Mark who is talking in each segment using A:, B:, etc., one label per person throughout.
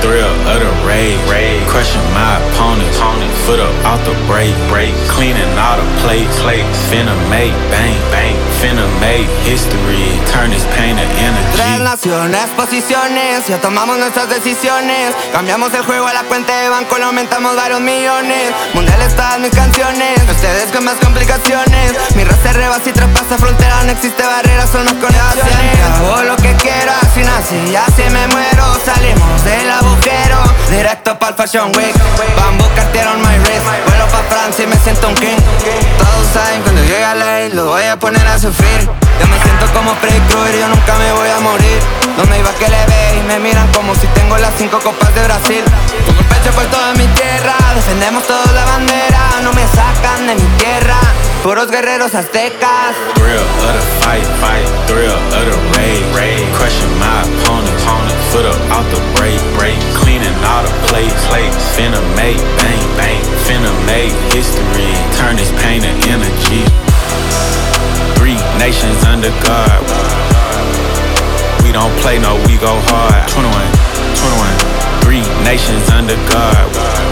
A: thrill of the raid. Crushing my opponents, foot up out the break. Cleaning all the plates, finna make bang. Finna make history, turn this pain to energy.
B: Tres naciones, posiciones, ya tomamos nuestras decisiones. Cambiamos el juego a la cuenta de banco, lo aumentamos varios millones. Mundial están mis canciones, ustedes con más complicaciones. Mi raza rebasa y traspasa fronteras, no existe barrera, son más conexiones. Hago lo que quiero, así nací y así me muero. Salimos del agujero, directo pa'l Fashion Week. Bamboo Cartier on my wrist, vuelo pa' Francia y me siento un king. Todos saben cuando llega la ley, lo voy a poner a sufrir. Yo me siento como Freddy Krueger, yo nunca me voy a morir. Donde iba que le ve y me miran como si tengo las 5 copas de Brasil. Pongo el pecho por toda mi tierra, defendemos todos la bandera. No me sacan de mi tierra, puros guerreros aztecas.
A: Thrill of the fight, thrill of the raid. Crushing my opponents, foot up out the break. Cleaning all the plates, finna make bang. Finna make history, turn this pain to energy. 3 nations under God. We don't play, no, we go hard. 21. 3 nations under God.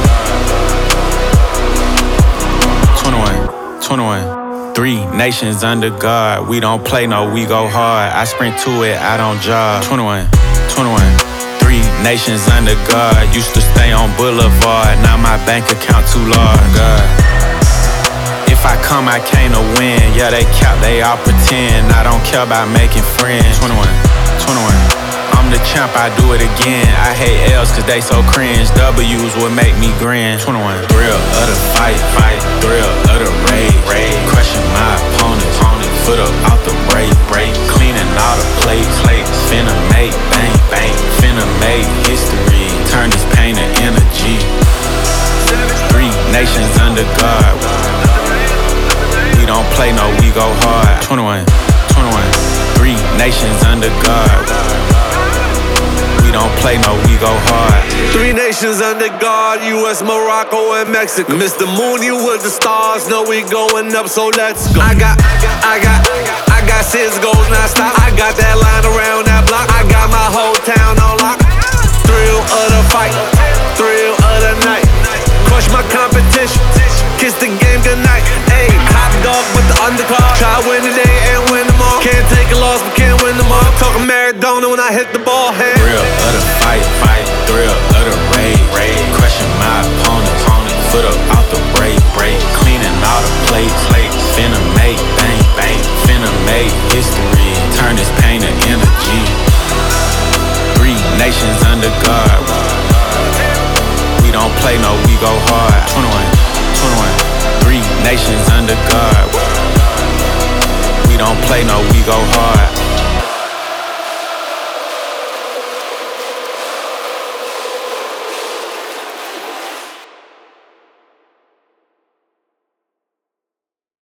A: 21. 3 nations under God. We don't play, no, we go hard. I sprint to it, I don't jog. 21. 3 nations under God. Used to stay on Boulevard. Now my bank account too large. God. If I come, I came to win. Yeah, they cap, they all pretend. I don't care about making friends. 21. I'm the champ, I do it again. I hate L's cause they so cringe. W's would make me grin. 21. Thrill of the fight, thrill of the raid. Crushing my opponents, foot up out the break. Cleaning all the plates, finna make bang. Finna make history, turn this pain to energy. 3 nations under God. We don't play, no, we go hard. 21. 3 nations under God. We don't play, no, we go hard.
C: 3 nations under God, US, Morocco, and Mexico. Mr. Moon, you with the stars, know we going up, so let's go. I got 6 goals, now stop. I got that line around that block. I got my whole town on lock. Thrill of the fight, thrill of the night. Crush my competition, kiss the game goodnight. Ayy, hot dog with the undercard. Try win today and win them all. Can't take a loss, but can't win them all. Talking Maradona when I hit the ball. Hey.
A: Thrill of the fight, thrill of the raid. Crushing my opponents, foot up out the break. Cleaning all the plates, finna make bang. Finna make history, turn this pain to energy. 3 nations under God. We don't play, no, we go hard. 21. 3 nations under God. We don't play, no, we go hard.